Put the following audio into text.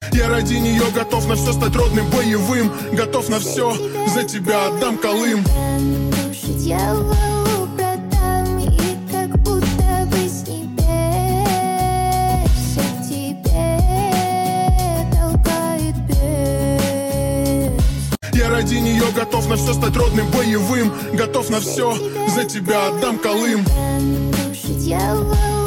Я ради нее готов на все стать родным, боевым. Готов на все, за тебя отдам Колым. Душу дьяволу продам, и как будто бы с небес все к тебе толкает бес. Я ради нее готов на все стать родным, боевым. Готов на все, за тебя отдам Колым. Душу дьяволу